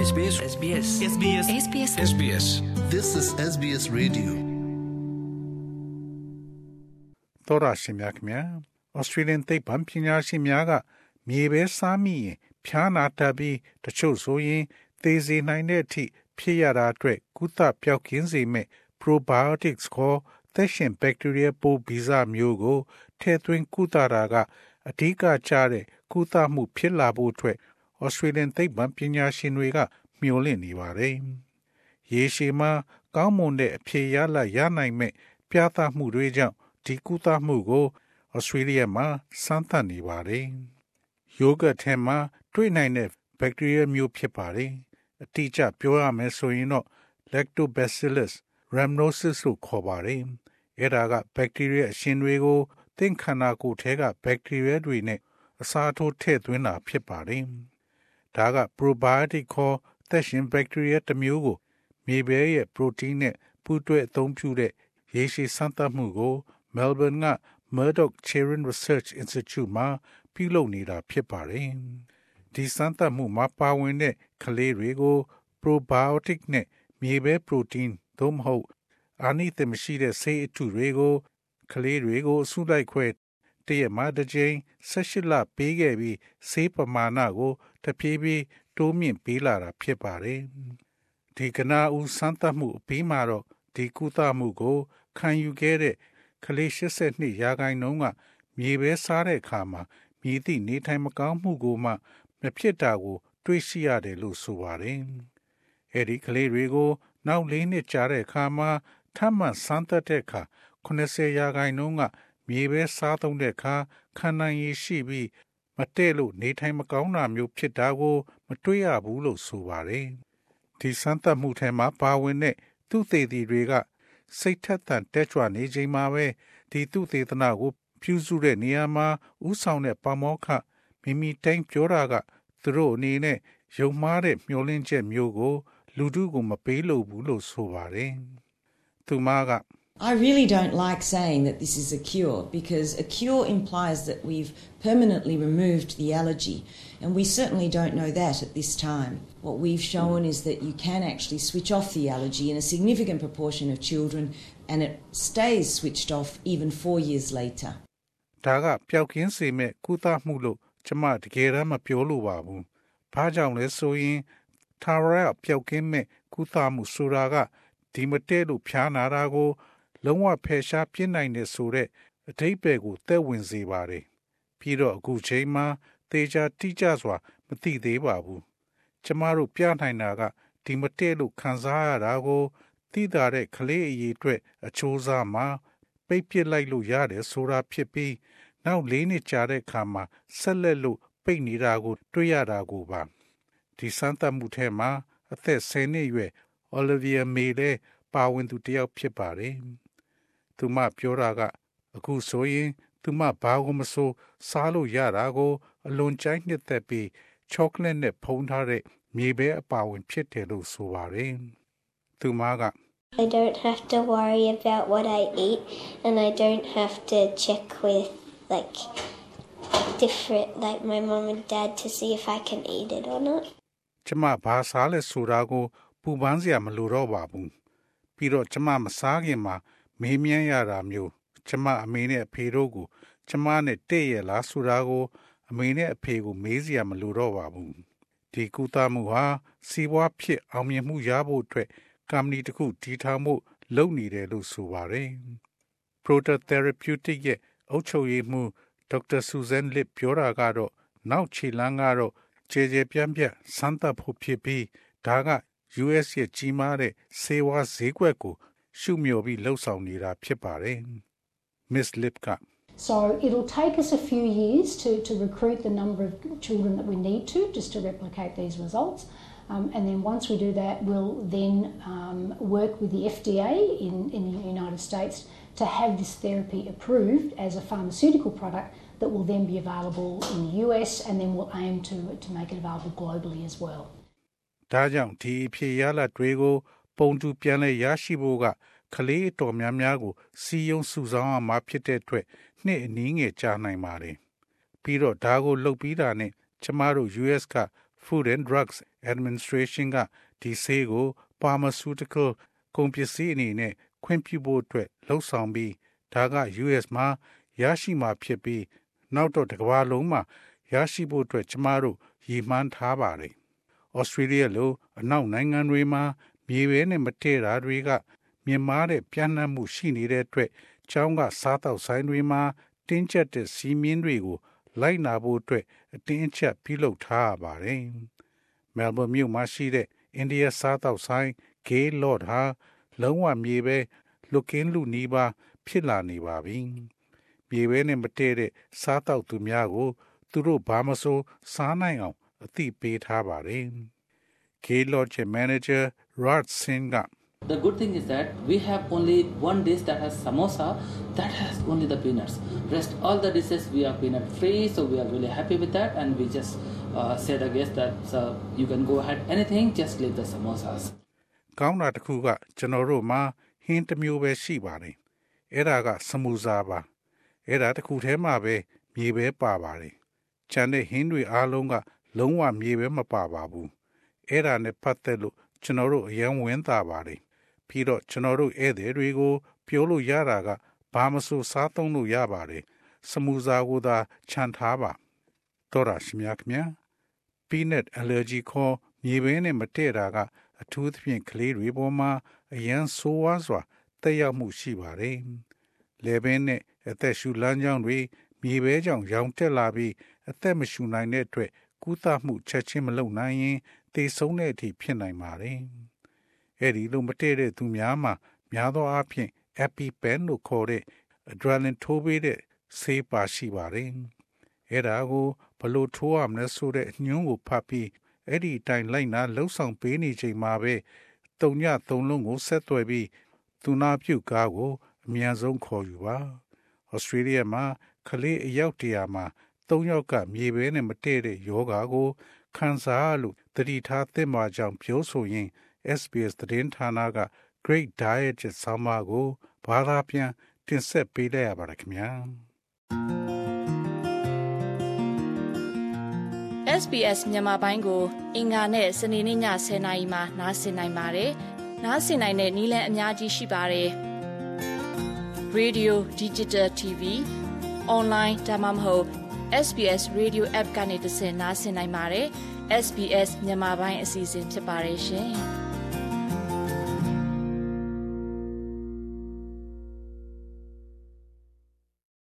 SBS SBS SBS SBS SBS This is SBS Radio တော်ရရှိမြခင်ဗျာ Australian သိပ္ပံပညာရှင်များကမြေပဲစားမိရင်ဖျားနာတတ်ပြီးတချို့ဆိုရင်သေစေနိုင်တဲ့အထိဖြစ်ရတာအတွက်ကုသပျောက်ကင်းစေမဲ့ probiotics ခေါ်သက်ရှင် bacteria ပိုးဗီဇမျိုးကိုထည့်သွင်းကုသတာကအဓိကကျတဲ့ကုသမှုဖြစ်လာဖို့အတွက် Australian သိပ္ပံပညာရှင်တွေကမျှော်လင့်နေပါတယ်။ရေရှည်မှာကောင်းမွန်တဲ့အဖြေရလဒ်ရနိုင်မဲ့ပြသမှုတွေကြောင့်ဒီကုသမှုကို Australia မှာစမ်းသပ်နေပါတယ်။ yogurt ထဲမှာတွေ့နိုင်တဲ့ bacteria မျိုးဖြစ်ပါတယ်။အတိအကျပြောရမယ်ဆိုရင်တော့ Lactobacillus rhamnosus လို့ခေါ်ပါတယ်။အဲ့ဒါက bacteria အရှင်တွေကိုသင်္ခန္ဓာကိုယ်ထဲက bacteria တွေနဲ့အစားထိုးထည့်သွင်းတာဖြစ်ပါတယ်။ဒါက probiotic ခေါ်သက်ရှင် bacteria တစ်မျိုးကိုမြေပဲရဲ့ protein နဲ့ပူးတွဲအသုံးပြုတဲ့ရေရှည်စမ်းသပ်မှုကို Melbourne က Murdoch Children Research Institute မှာပြုလုပ်နေတာဖြစ်ပါတယ်။ဒီစမ်းသပ်မှုမှာပါဝင်တဲ့ကလေးတွေကို probiotic နဲ့မြေပဲ protein သို့မဟုတ်အာနိသင်မရှိတဲ့ဆေးအထုတွေကိုကလေးတွေကိုအစုလိုက်ခွဲတရက်မှတစ်ကြိမ်18လပေးခဲ့ပြီးဆေးပမာဏကိုတဖြည်းဖြည်းတိုးမြင့်ပေးလာတာဖြစ်ပါတယ်။ဒီကနာဦးစမ်းသပ်မှုအပြီးမှာတော့ဒီကုသမှုကိုခံယူခဲ့တဲ့ကလေး82ရာခိုင်နှုန်းကမြေပဲစားတဲ့အခါမှာမြည်သည့်နေထိုင်မကောင်းမှုကိုမှမဖြစ်တာကိုတွေ့ရှိရတယ်လို့ဆိုပါတယ်။အဲဒီကလေးတွေကိုနောက်4နှစ်ကြာတဲ့အခါမှာထပ်မံစမ်းသပ်တဲ့အခါ80ရာခိုင်နှုန်းကမြေပဲစားသုံးတဲ့အခါခံနိုင်ရည်ရှိပြီးမတည့်လို့နေထိုင်မကောင်းတာမျိုးဖြစ်တာကိုမတွေ့ရဘူးလို့ဆိုပါတယ်။ဒီစမ်းသပ်မှုထဲမှာပါဝင်တဲ့သူသေတီတွေကစိတ်ထက်သန်တက်ကြွနေချိန်မှာပဲဒီသူသေသနာကိုပြုစုတဲ့နေရာမှာဥဆောင်တဲ့ပါမောက္ခမိမိတိုင်းပြောတာကသူတို့အနေနဲ့ယုံမှားတဲ့မျှော်လင့်ချက်မျိုးကိုလူထုကိုမပေးလို့ဘူးလို့ဆိုပါတယ်။သူမက I really don't like saying that this is a cure because a cure implies that we've permanently removed the allergy, and we certainly don't know that at this time. What we've shown is that you can actually switch off the allergy in a significant proportion of children, and it stays switched off even 4 years later. ဒါကပျောက်ကင်းစေမဲ့ကုသမှုလို့ကျမတကယ်တမ်းမပြောလို့ပါဘူး။ဘာကြောင့်လဲဆိုရင်ထာဝရပျောက်ကင်းမဲ့ကုသမှုဆိုတာကဒီမတည့်လို့ဖျားနာတာကိုလုံးဝဖယ်ရှားပြစ်နိုင်တယ်ဆိုတဲ့အဓိပ္ပာယ်ကိုသက်ဝင်စေပါတယ်။ပြီးတော့အခုချိန်မှာသေချာတိကျစွာမသိသေးပါဘူး။ကျမတို့ပြနိုင်တာကဒီမတည့်လို့ခံစားရတာကိုသိတာတဲ့ကလေးအရေးအတွက်အချိုးစားမှာပိတ်ပစ်လိုက်လို့ရတယ်ဆိုတာဖြစ်ပြီးနောက်4နှစ်ကြာတဲ့အခါမှာဆက်လက်လို့ပိတ်နေတာကိုတွေ့ရတာကိုပါဒီစမ်းသပ်မှုထဲမှာအသက်10နှစ်အရွယ် Olivia May လည်းပါဝင်သူတစ်ယောက်ဖြစ်ပါတယ်။သူမပြောတာကအခုဆိုရင်သူမဘာကိုမဆိုစားလို့ရတာကိုအလွန်ကြိုက်နှစ်သက်ပြီးချောကလက်နဲ့ဖုံးထားတဲ့မြေပဲအပါဝင်ဖြစ်တယ်လို့ဆိုပါတယ်။သူမက I don't have to worry about what I eat and I don't have to check with different my mom and dad to see if I can eat it or not. ကျမဘာစားလဲဆိုတာကိုပူပန်းစရာမလိုတော့ပါဘူး။ပြီးတော့ကျမမစားခင်မှာမေးမြန်းရတာမျိုးကျမအမေနဲ့အဖေတို့ကိုကျမနဲ့တည့်ရလားဆိုတာကိုအမေနဲ့အဖေကိုမေးစရာမလိုတော့ပါဘူး။ဒီကုသမှုဟာစီးပွားဖြစ်အောင်မြင်မှုရဖို့အတွက်ကုမ္ပဏီတစ်ခုတည်ထောင်ဖို့လုပ်နေတယ်လို့ဆိုပါတယ်။ Proto Therapeutic ရဲ့အုပ်ချုပ်ရေးမှူးဒေါက်တာဆူဇန်လစ်ပြောတာကတော့နောက်ခြေလှမ်းကတော့ခြေပြန့်စမ်းသပ်ဖို့ဖြစ်ပြီးဒါက US ရဲ့ကြီးမားတဲ့ဆေးဝါးဈေးကွက်ကိုရှုမြော်ပြီးလှုပ်ဆောင်နေတာဖြစ်ပါတယ်။ Miss Lip က So it'll take us a few years to recruit the number of children that we need to just to replicate these results. And then once we do that, we'll then work with the FDA in the United States to have this therapy approved as a pharmaceutical product that will then be available in the US, and then we'll aim to make it available globally as well. ဒါကြောင့်ဒီအဖြစ်ရလဒ်တွေကိုပုံတူပြန်လဲရရှိဖို့ကကလေးတော်များများကိုစီယုံစုဆောင်အောင်မှာဖြစ်တဲ့အတွက်နှစ်အနည်းငယ်ကြာနိုင်ပါတယ်။ပြီးတော့ဒါကိုလုပ်ပြီးတာနဲ့ကျမတို့ US က Food and Drugs Administration ကဒီဆေးကို pharmaceutical ကုန်ပစ္စည်းအနေနဲ့ခွင့်ပြုဖို့အတွက်လှုံ့ဆော်ပြီးဒါက US မှာရရှိမှာဖြစ်ပြီးနောက်တော့တစ်ကမ္ဘာလုံးမှာရရှိဖို့အတွက်ကျမတို့ရည်မှန်းထားပါတယ်။ Australia လိုအနောက်နိုင်ငံတွေမှာမြေပဲနဲ့မတည့်တာတွေကမြင့်မားတဲ့ပြန့်နှံ့မှုရှိနေတဲ့အတွက်ကျောင်းကစားတောက်ဆိုင်တွေမှာတင်းကျပ်တဲ့စီးမြင်တွေကိုလိုက်နာဖို့အတွက်အတင်းအကျပ်ပြုလုပ်ထားရပါတယ်။ Melbourne မြို့မှာရှိတဲ့ India စားတောက်ဆိုင် Gay Lord ဟာလုံးဝမြေပဲလွတ်ကင်းလူနီးပါးဖြစ်လာနေပါပြီ။မြေပဲနဲ့မတည့်တဲ့စားတောက်သူများကိုသူတို့ဘာမဆိုစားနိုင်အောင်အသိပေးထားပါတယ်။ Gay Lord ရဲ့ manager Raj Singh က The good thing is that we have only one dish that has samosa that has only the peanuts. Rest all the dishes we are peanut free, so we are really happy with that, and we just say the guest that you can go ahead anything, just leave the samosas. ကောင်းတာတစ်ခုကကျွန်တော်တို့မှာဟင်းတစ်မျိုးပဲရှိပါတယ်။အဲ့ဒါကဆမူစာပါ။အဲ့ဒါတစ်ခုထဲမှာပဲမြေပဲပါပါတယ်။ကျန်တဲ့ဟင်းတွေအားလုံးကလုံးဝမြေပဲမပါပါဘူး။အဲ့ဒါနဲ့ပတ်သက်လို့ကျွန်တော်တို့အယံဝင်တာပါတယ်။ပြီးတော့ကျွန်တော်တို့ဧည့်သည်တွေကိုပြောလို့ရတာကဘာမဆိုစားသုံးလို့ရပါတယ်။ဆမူစာကိုသာခြံထားပါ။တော်ရရှိမြခင် Peanut allergy ခေါ်မြေပဲနဲ့မတည့်တာကအထူးသဖြင့်ကလေးတွေပေါ်မှာအယံဆိုးဝါးစွာတက်ရောက်မှုရှိပါတယ်။လေပင်နဲ့အသက်ရှူလမ်းကြောင်းတွေမြေပဲကြောင့်ရောင်တက်လာပြီးအသက်မရှူနိုင်တဲ့အတွက်ကုသမှုချက်ချင်းမလုပ်နိုင်ရင်သေဆုံးတဲ့အထိဖြစ်နိုင်ပါတယ်။အဲဒီလိုမတည့်တဲ့သူများမှာများသောအားဖြင့် EpiPen လို့ခေါ်တဲ့ adrenaline ထိုးပေးတဲ့ဆေးပါရှိပါတယ်။အဲဒါကိုဘလို့ထိုးရမလဲဆိုတဲ့ညွှန်းကိုဖတ်ပြီးအဲ့ဒီအတိုင်းလိုက်နာလှုပ်ဆောင်ပေးနေချိန်မှာပဲတုံညသုံးလုံးကိုဆက်သွယ်ပြီးသူနာပြုကားကိုအမြန်ဆုံးခေါ်ယူပါ။ Australia မှာကလေးအယောက်100မှာ3ယောက်ကမြေပဲနဲ့မတည့်တဲ့ယောဂါကိုခံစားလို့တတိထားသင့်ပါကြောင်းပြောဆိုရင် SBS သတင်းဌာနက Great Diet ဆောင်းပါးကိုဘာသာပြန်တင်ဆက်ပေးလိုက်ရပါတယ်ခင်ဗျာ SBS မြန်မာပိုင်းကိုအင်္ဂါနဲ့စနေနေ့ည10:00နာရီမှနားဆင်နိုင်ပါတယ်။နားဆင်နိုင်တဲ့နည်းလမ်းအများကြီးရှိပါတယ်။ Radio Digital TV Online ဒါမှမဟုတ် SBS Radio App ကနေတဆင့်နားဆင်နိုင်ပါတယ်။ SBS မြန်မာပိုင်းအစီအစဉ်ဖြစ်ပါတယ်ရှင်။